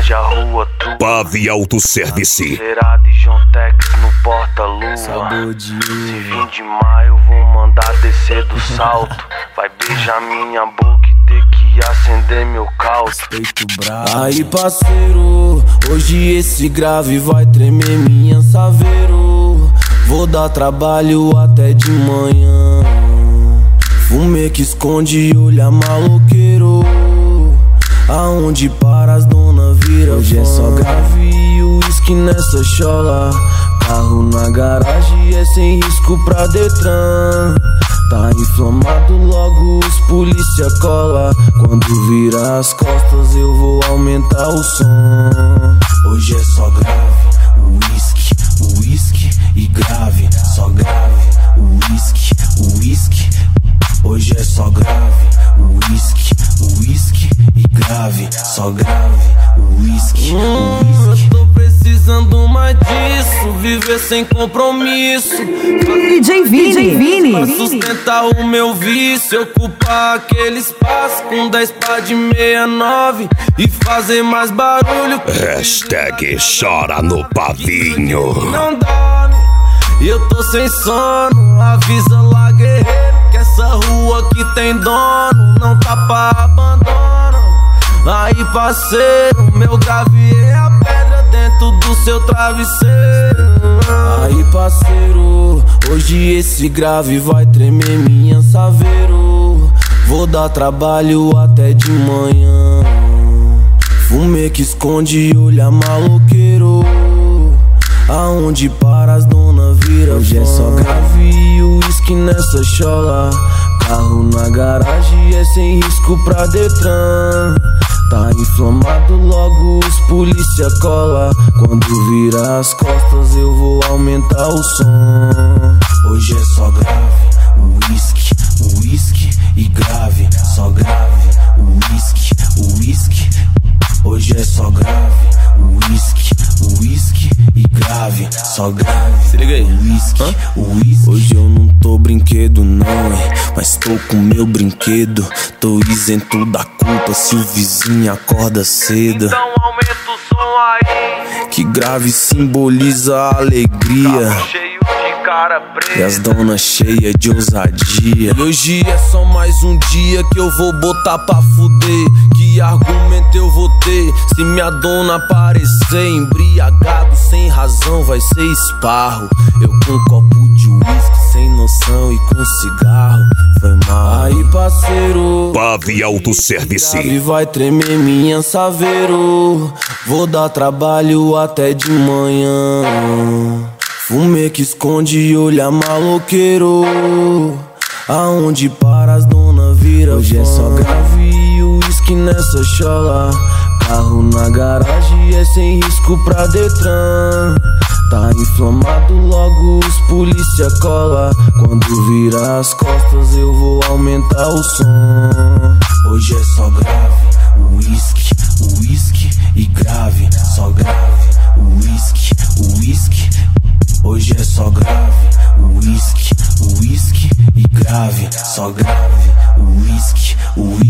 haja rua tua. Pave Autosservice. Será de John Tex no porta-lua. Se vir de maio vou mandar descer do salto. Vai beijar minha boca e ter que acender meu calço. Aí parceiro, hoje esse grave vai tremer minha saveiro. Vou dar trabalho até de manhã. Fumê que esconde olha maloqueiro. Aonde para as dona vira. Hoje é só grave e uísque nessa chola. Carro na garagem é sem risco pra Detran. Tá inflamado, logo os polícia cola. Quando vira as costas eu vou aumentar o som. Hoje é só grave, uísque e grave. Só grave, uísque. Hoje é só grave, uísque e grave. Só grave, uísque. Eu tô precisando mais disso, viver sem compromisso. DJ Vini. Pra sustentar o meu vício, ocupar aquele espaço com 10 pá de 69 e fazer mais barulho. Hashtag chora no pavinho. Não dorme, eu tô sem sono. Avisa lá, guerreiro, que essa rua aqui tem dono. Não tá pra abandono. Aí parceiro, meu grave é a pedra dentro do seu travesseiro. Aí parceiro, hoje esse grave vai tremer minha saveiro. Vou dar trabalho até de manhã. Fumê que esconde olha maloqueiro. Aonde para as dona vira. Hoje é só grave e uísque nessa chola. Carro na garagem é sem risco pra Detran. Tá inflamado, logo os polícia cola. Quando vira as costas eu vou aumentar o som. Hoje é só grave, uísque e grave. Só grave, uísque. Hoje é só grave, uísque e grave. Só grave, se liga aí, uísque. Hoje eu não tô brinquedo não, mas tô com meu brinquedo. Tô isento da culpa se o vizinho acorda cedo. Então aumenta o som aí. Que grave simboliza a alegria. Carro cheio de cara preta. E as donas cheias de ousadia. E hoje é só mais um dia que eu vou botar pra fuder. Que argumento eu vou ter se minha dona aparecer embriagado sem razão? Vai ser esparro. Eu com um copo de uísque sem noção e com cigarro. Foi mal. Aí parceiro, Pave Autosservice. grave vai tremer minha saveiro. Vou dar trabalho até de manhã. Fumê que esconde olha maloqueiro. Aonde para as dona vira. Hoje é só grave e uísque nessa chola. Carro na garagem é sem risco pra Detran. Tá inflamado, logo os polícia cola. Quando vira as costas eu vou aumentar o som. Hoje é só grave, uísque e grave. Só grave, uísque. Hoje é só grave, uísque e grave. Só grave, uísque.